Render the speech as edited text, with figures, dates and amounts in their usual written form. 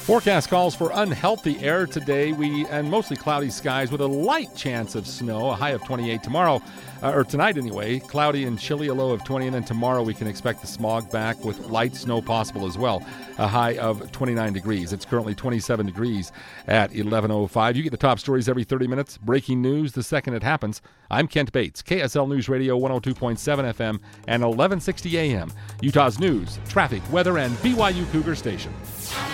Forecast calls for unhealthy air today, and mostly cloudy skies with a light chance of snow, a high of 28 tomorrow, or tonight anyway, cloudy and chilly, a low of 20, and then tomorrow we can expect the smog back with light snow possible as well, a high of 29 degrees. It's currently 27 degrees at 11:05. You get the top stories every 30 minutes, breaking news the second it happens. I'm Kent Bates, KSL News Radio 102.7 FM and 1160 AM, Utah's news, traffic, weather, and BYU Cougar Station.